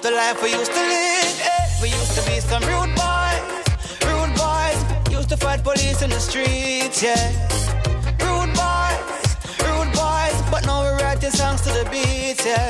the life we used to live. We used to be some rude boys. Used to fight police in the streets, yeah. Rude boys, but now we write the songs to the beats, yeah.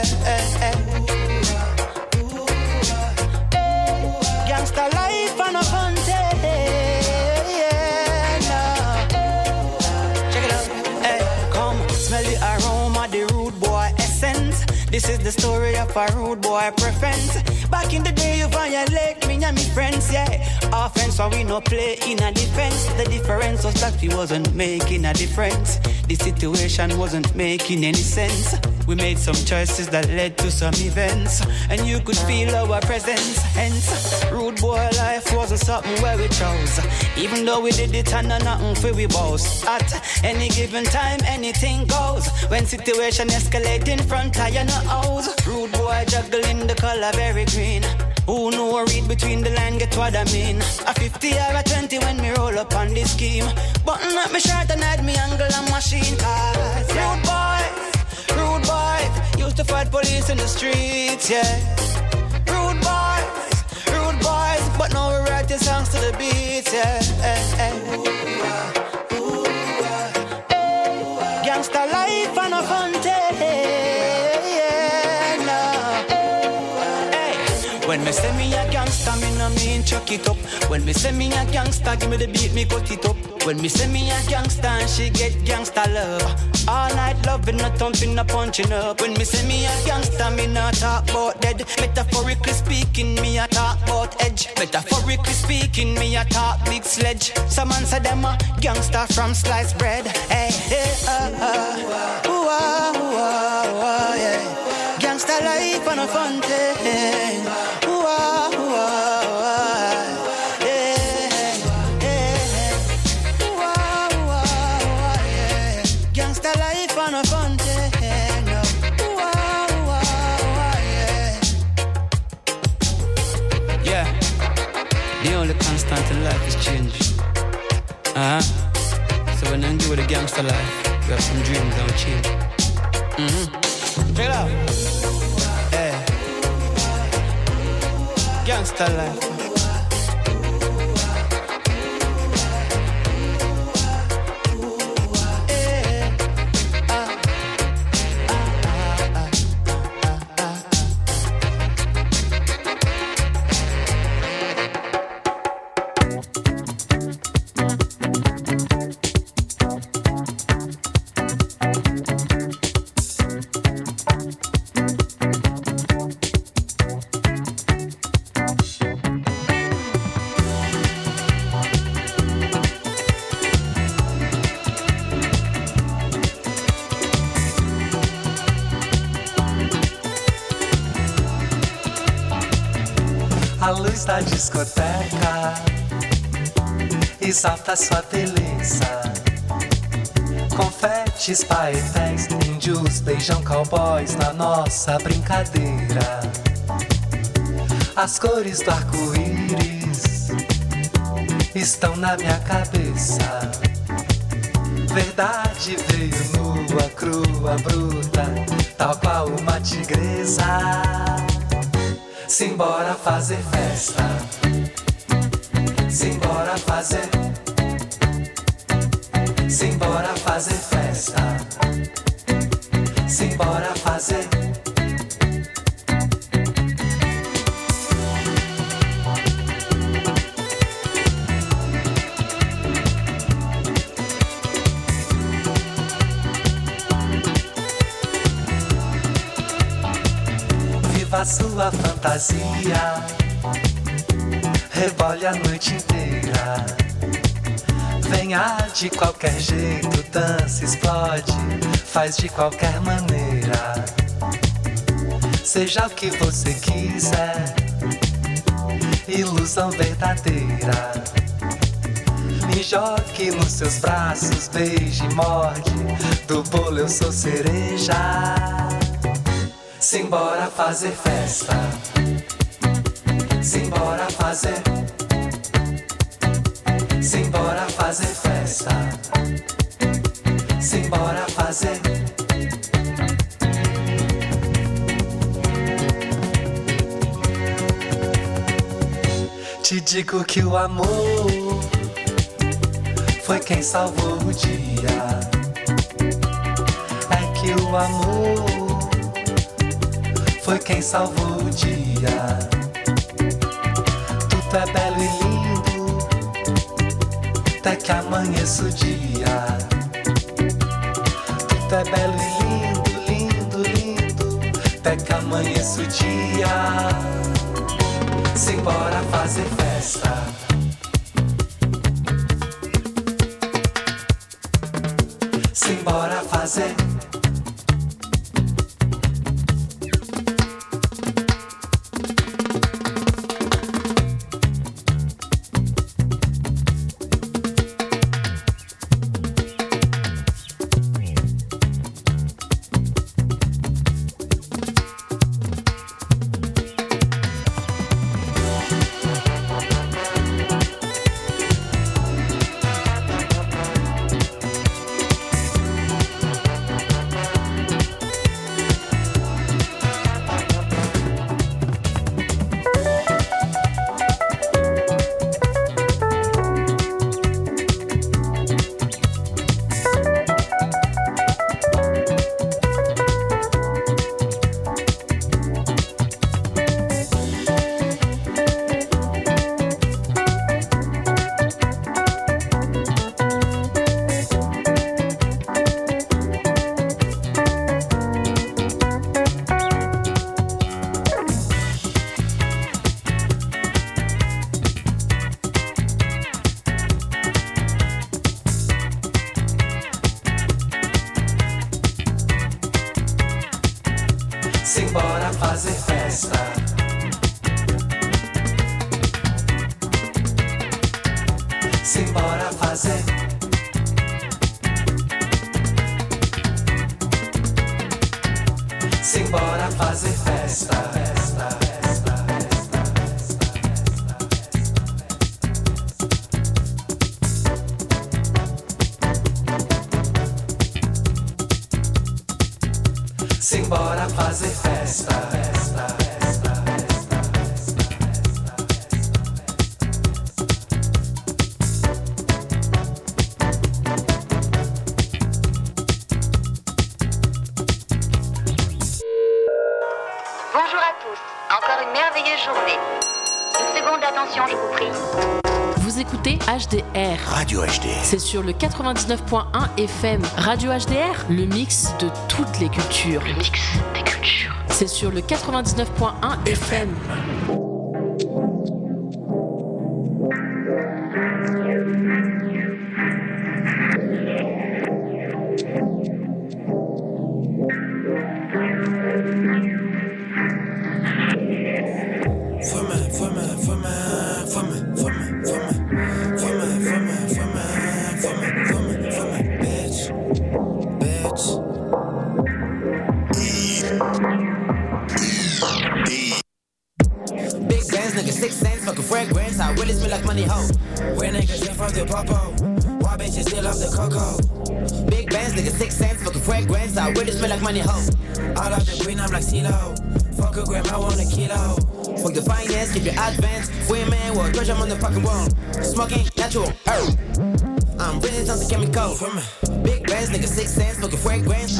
Gangsta life and a fun day, yeah, no. Check it out, hey, come, smell the aroma, the rude boy essence. This is the story of a rude boy preference. Back in the day you violate me and me friends, yeah. Offense when we no play in a defense. The difference was that we wasn't making a difference. The situation wasn't making any sense. We made some choices that led to some events, and you could feel our presence. Hence, rude boy life wasn't something where we chose. Even though we did it and nothing for we boast. At any given time, anything goes. When situation escalate in front of you no house. Rude boy juggling the color very green. Who know read between the line, get what I mean. A 50 or a 20 when me roll up on this scheme. Button up my shirt and hide me angle and machine. Cause rude boy, used to fight police in the streets, yeah. Rude boys, but now we write the songs to the beats, yeah. Gangsta life and a fun day, yeah, no. Hey, when me say me a gangsta, me no mean chuck it up. When me say me a gangsta, give me the beat, me cut it up. When me say me a gangsta and she get gangsta love. All night loving, not thumping, not punching up. When me say me a gangsta, me not talk about dead. Metaphorically speaking, me a talk about edge. Metaphorically speaking, me a talk big sledge. Some man say them a gangsta from sliced bread. Hey, hey, yeah. Gangsta life on a fun day. Constant in life is change. So when I do with the gangster life, we have some dreams that will change. Check it out. Hey. Gangster life. A luz da discoteca exalta sua beleza. Confetes, paetéis, índios beijam cowboys na nossa brincadeira. As cores do arco-íris estão na minha cabeça. Verdade veio nua, crua, bruta, tal qual uma tigresa. Simbora fazer festa, simbora fazer, simbora fazer festa, simbora fazer. Viva a sua fantasia, rebole a noite inteira. Venha de qualquer jeito, dança, explode, faz de qualquer maneira. Seja o que você quiser, ilusão verdadeira. Me jogue nos seus braços, beije, morde, do bolo eu sou cereja. Simbora fazer festa, simbora fazer, simbora fazer festa, simbora fazer. Te digo que o amor foi quem salvou o dia. É que o amor foi quem salvou o dia. Tudo é belo e lindo até que amanheça o dia. Tudo é belo e lindo, lindo, lindo até que amanheça o dia. Simbora fazer festa. Simbora fazer. Simbora fazer festa. Simbora fazer. Simbora fazer festa. Festa, festa, festa, festa. Simbora fazer festa, festa, festa, festa, Bonjour à tous, encore une merveilleuse journée. Une seconde d'attention, je vous prie. Vous écoutez HDR. Radio HDR. C'est sur le 99.1 FM. Radio HDR, le mix de toutes les cultures. Le mix des cultures. C'est sur le 99.1 FM. Money hoe. All of the green, I'm like CeeLo. Fuck a gram, I want a kilo. Fuck the finance, keep your advance. Free man, well, treasure on the fucking wall. Smoking, natural, herb. I'm really tons of chemicals. Big bands, nigga, 6 cents, fucking fragrance.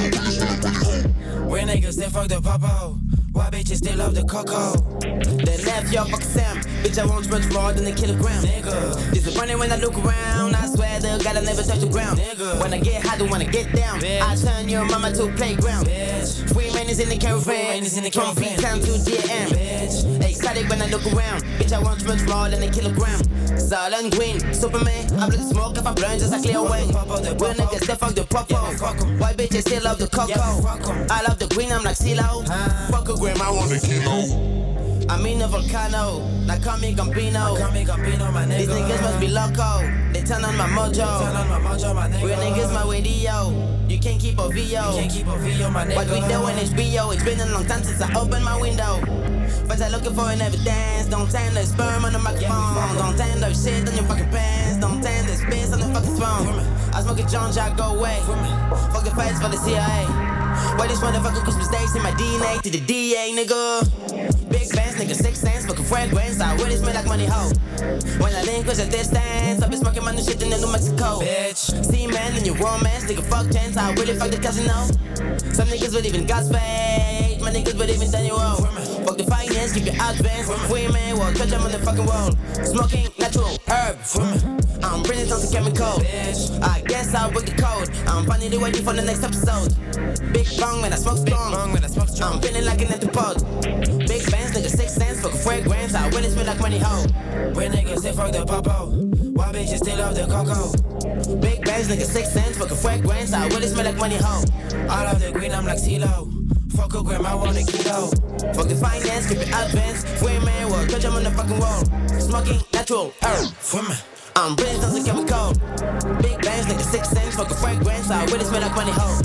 Real niggas, they fuck the popo. Why bitches still love the cocoa? They left your fucking Sam. Bitch, I want much more than a kilogram. Nigga, disappointed when I look around. I swear the God I never touch the ground. Nigga, when I get high, don't wanna get down. Bitch. I turn your mama to a playground. Bitch. 3 minutes in the caravan. From P-Town to GM. Bitch. Excited when I look around. Bitch, I want much more than a kilogram. Silent green, Superman. I blow the smoke if I burn just a clear way. Real niggas, they fuck the popo. White bitches still love the cocoa. I love the green, I'm like CeeLo. Fuck a gram, I want a kilo. I'm in a volcano, like call me Gambino. My nigga. These niggas must be loco. They turn on my mojo. My nigga. Real niggas my radio. You can't keep a VO. My nigga. What we doing is BO. It's been a long time since I opened my window. But I'm looking for an evidence. Don't tend the sperm on the microphone. Don't tend the shit on your fucking pants. Don't tend the spits on the fucking phone. I smoke a John Jack, go away. Fuck the fights for the CIA. Why this motherfucker Christmas days in my DNA to the DA, nigga? Big bands, nigga, 6 cents, fucking fragrance. I really smell like money. money hoe. When I link with a distance, I be smoking my new shit in the New Mexico. Bitch, see man in your romance, nigga fuck chance, I really fuck the casino. Some niggas believe in God's fate, my niggas believe in Daniel Rowe. Fuck the finance, keep your advance. Women, well, touch them on the fucking world. Smoking natural herb. I'm bringing something chemical. Bitch, I guess I'll break the code. I'm finally waiting for the next episode. Big bong when I smoke strong. I'm feeling like an antipode. Big bands, nigga, 6 cents. Fuck a fragrance, I really smell like money hoe. Real niggas, they fuck the popo. Why bitches still love the cocoa? Big bands, nigga, 6 cents. Fuck a fragrance, I really smell like money hoe. I love the green, I'm like CeeLo. Fuck a gram, I want a kilo. Fuck the finance, keep it advanced. Women, well, touch them on the fucking wall. Smoking natural herb. I'm bringing something chemical. Big bands, nigga, 6 cents. Fuck a fragrance, I really smell like money hoe.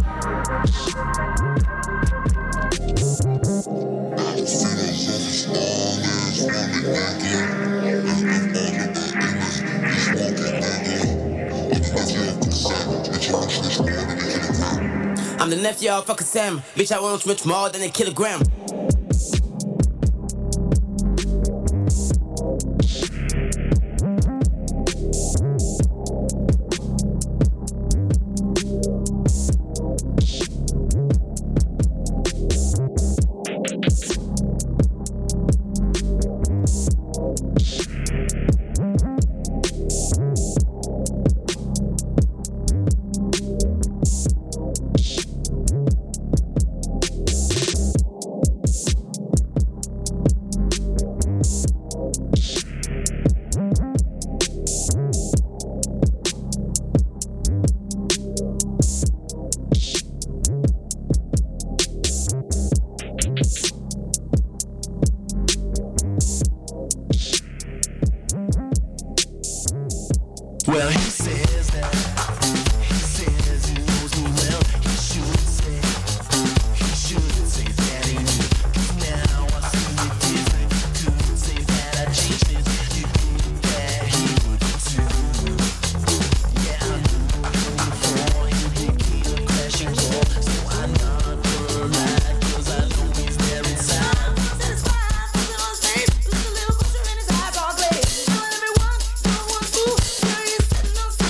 I'm the nephew of fucking Sam. Bitch, I want much more than a kilogram. Well, he says that, he says he knows me well. He shouldn't say that he knew. 'Cause now I see it different. Couldn't say that I changed it. You think that he would too. Yeah, I knew before he did keep a crashing door. So I not gonna lie, 'cause I know he's there inside. Satisfied, look on his face, look a little butcher in his eyes all glazed. Know everyone, no one's fool. Here he is sitting on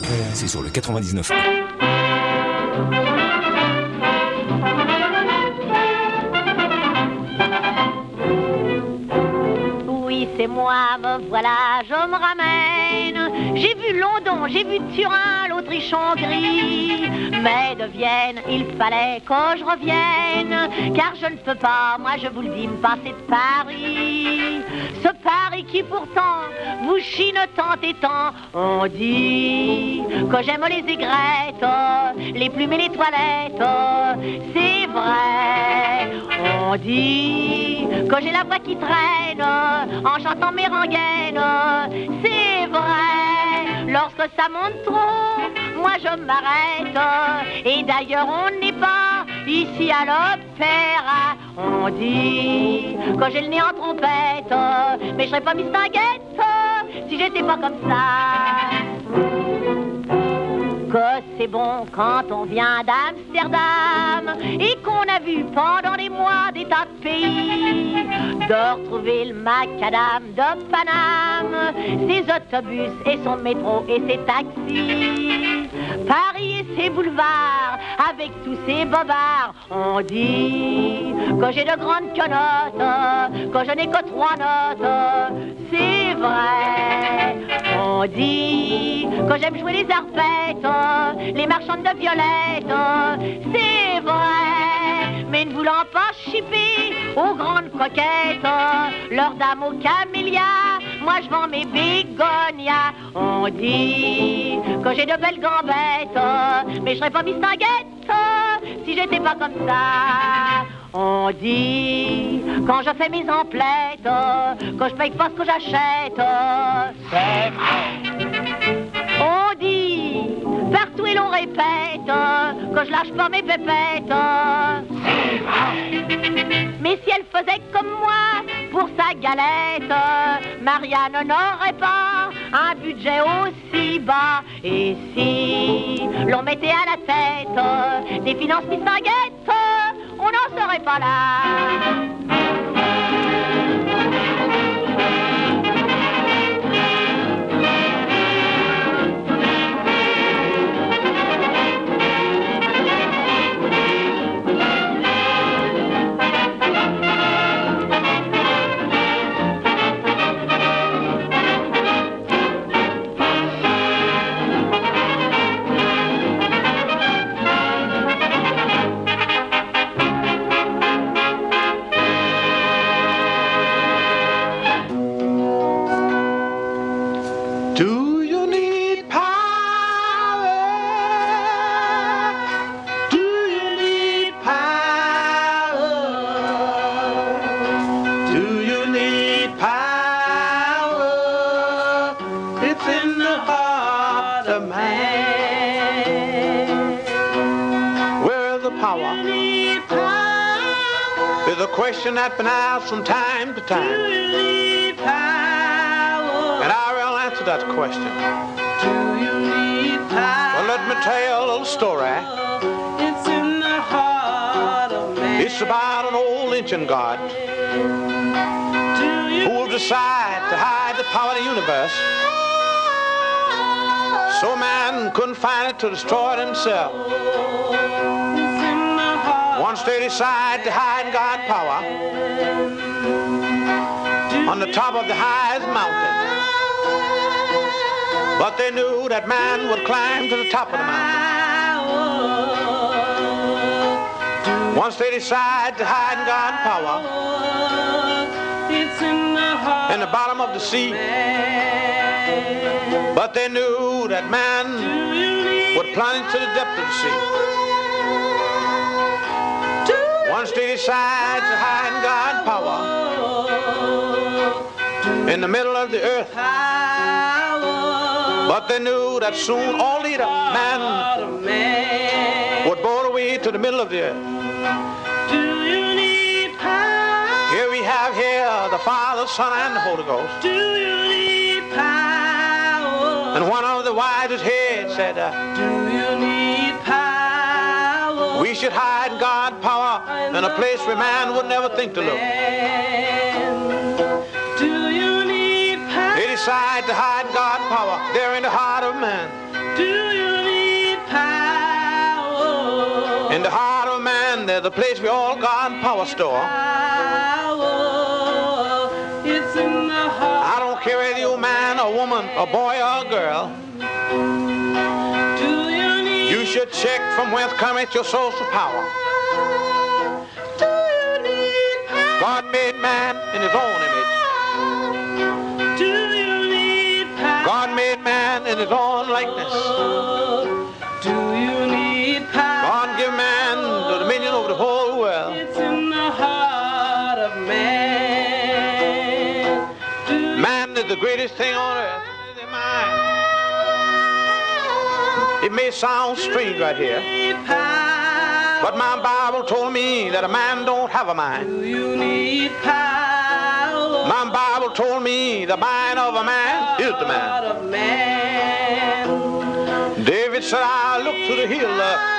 C'est sur le 99. Oui, c'est moi, me voilà, je me ramène. J'ai vu London, j'ai vu Turin, l'Autriche-Hongrie. Mais de Vienne, il fallait que je revienne. Car je ne peux pas, moi je vous le dis, me passer de Paris. Ce Paris qui pourtant vous chine tant et tant. On dit que j'aime les aigrettes, les plumes et les toilettes. C'est vrai. On dit que j'ai la voix qui traîne en chantant mes rengaines. C'est vrai. Lorsque ça monte trop, moi je m'arrête. Et d'ailleurs on n'est pas ici à l'opéra. On dit que j'ai le nez en trompette, mais je serais pas Miss Tinguette si j'étais pas comme ça. Que c'est bon quand on vient d'Amsterdam et qu'on a vu pendant des mois des tas de pays, de retrouver le macadam de Paname, ses autobus et son métro et ses taxis, Paris et ses boulevards avec tous ses bobards. On dit que j'ai de grandes quenottes, que je n'ai que 3 notes. C'est vrai. On dit que j'aime jouer les arpettes, les marchandes de violettes. C'est vrai. Mais ne voulant pas chipper aux grandes coquettes, leurs dames aux camélias, moi je vends mes bégonias. On dit que j'ai de belles gambettes, mais je serais pas Miss Tinguette si j'étais pas comme ça. On dit, quand je fais mes emplettes, que je paye pas ce que j'achète. C'est vrai. On dit, partout et l'on répète, que je lâche pas mes pépettes. C'est vrai. Mais si elle faisait comme moi pour sa galette, Marianne n'aurait pas un budget aussi bas. Et si l'on mettait à la tête des finances Miss Tinguette, on n'en serait pas là. Question that's been asked from time to time. And I will answer that question. Well, let me tell you a little story. It's in the heart of man. It's about an old ancient god who will decide to hide the power of the universe so man couldn't find it to destroy it himself. Once they decide to hide God's power on the top of the highest mountain, but they knew that man would climb to the top of the mountain. Once they decide to hide God's power in the bottom of the sea, but they knew that man would plunge to the depth of the sea. Once they decide to hide God's power in the middle of the earth, but they knew that soon all either man would bore away to the middle of the earth. Here we have the Father, Son, and the Holy Ghost. And one of the wisest heads said, do you need power? We should hide God's power in a place where man would never think to look. They decide to hide God's power there in the heart of man. the place we all God power store. It's in the heart. I don't care whether you're a man, a woman, a boy, or a girl. Do you need? You should check from whence cometh your source of power. Do you need power? God made man in his own image. Do you need power? God made man in his own likeness. Do you need power? God give man the dominion over the whole world. It's in the heart of man. Man is the greatest thing on earth. It's mine. It may sound strange right here, but my Bible told me that a man don't have a mind. Do you need power? My Bible told me the mind of a man is the man. David said, I look to the hill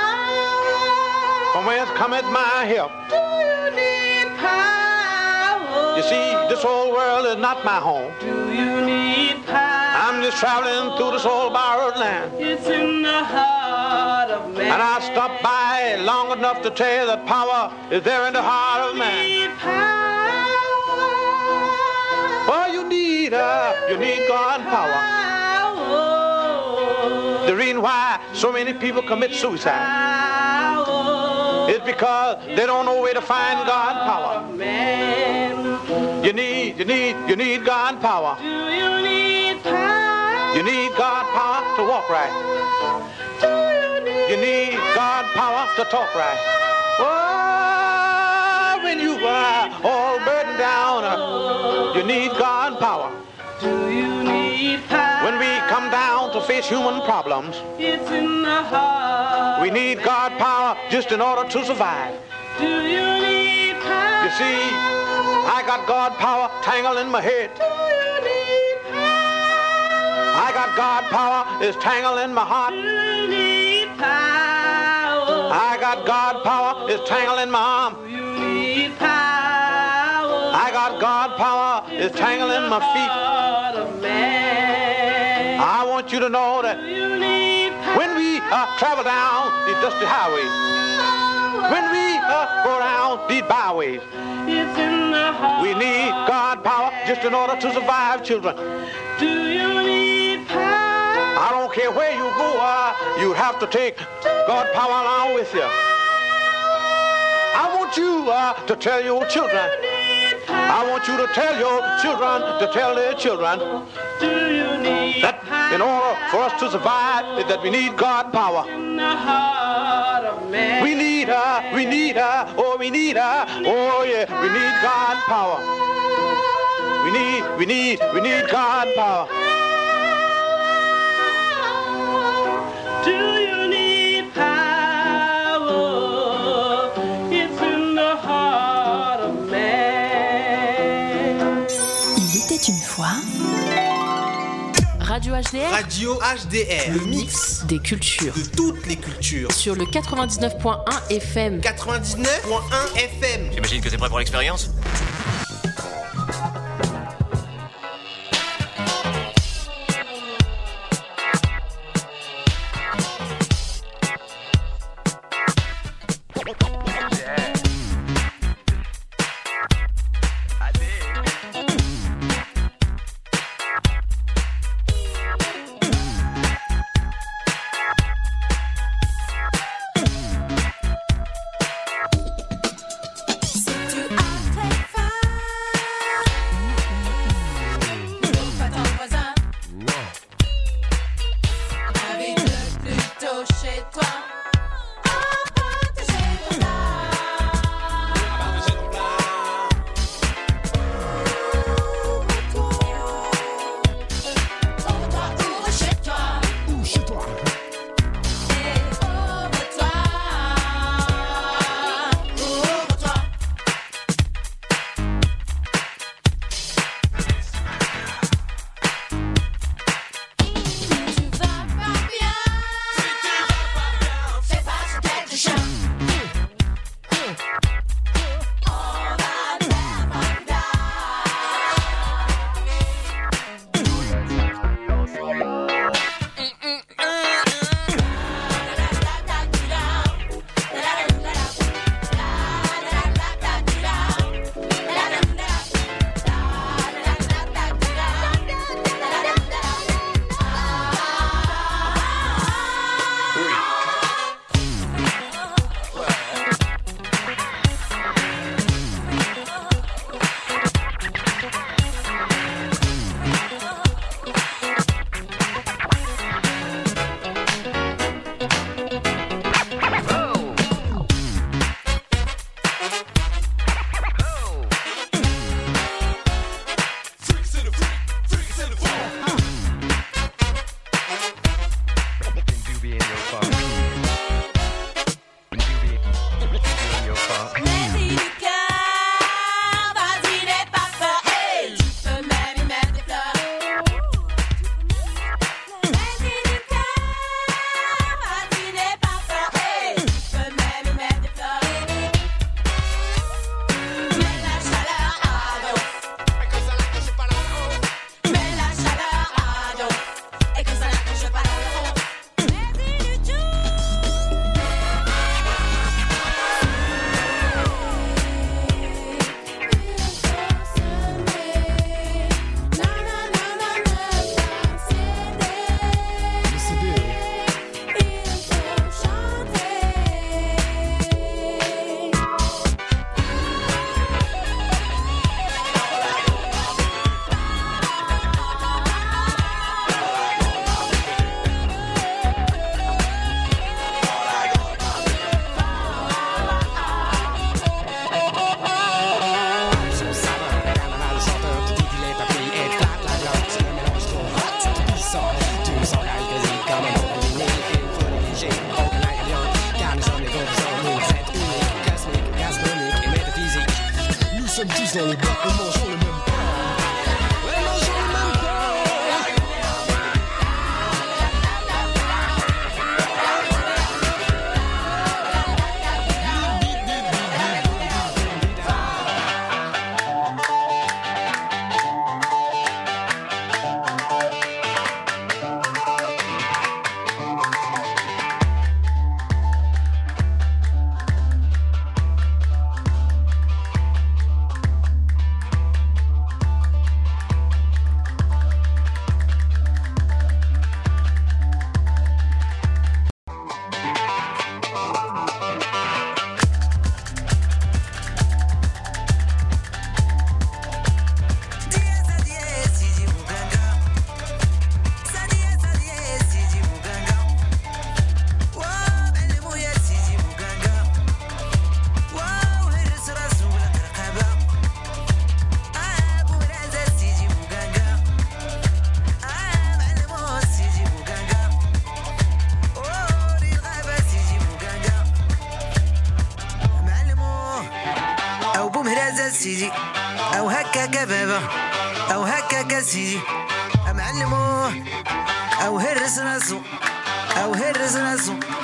from whence cometh my help. Do you need power? You see, this whole world is not my home. Do you need power? I'm just traveling through this old borrowed land. It's in the heart of man. And I stopped by long enough to tell you that power is there in the heart of man. Need power. Oh, you need God power. The reason why so many people commit suicide is because they don't know where to find God power. You need God power. Do you need power? You need God power to walk right. You need God power to talk right. Oh, when you are all burdened down, you need God power. Do you need power? When we come down to face human problems, It's in the heart. we need God power just in order to survive. Do you need power? You see, I got God power tangled in my head. Do you need power? I got God power is tangled in my heart. Do you need power? I got God power is tangled in my arm. Do you need power? I got God power is tangled in my feet. Heart of man. I want you to know that Do you need power? when we travel down these dusty highways, when we go down these byways, It's in the heart. we need God power just in order to survive, children. Do you need power? I don't care where you go, you have to take God power along with you. I want you to tell your children. I want you to tell your children to tell their children Do you need that in order for us to survive, is that we need God power. in the heart of man? We need God power. We need God power. Do you need power? It's in the heart of man. Il était une fois. Radio HDR, Radio HDR, le mix des cultures. de toutes les cultures. Sur le 99.1 FM. 99.1 FM. J'imagine que t'es prêt pour l'expérience? Si tu as fait sommes tous dans le bac, nous mangeons le même pain. Ouais, mangeons le même pain. سيدي او هكا كبابه او هكا سيدي معلمو او هرس راسو او هرس راسو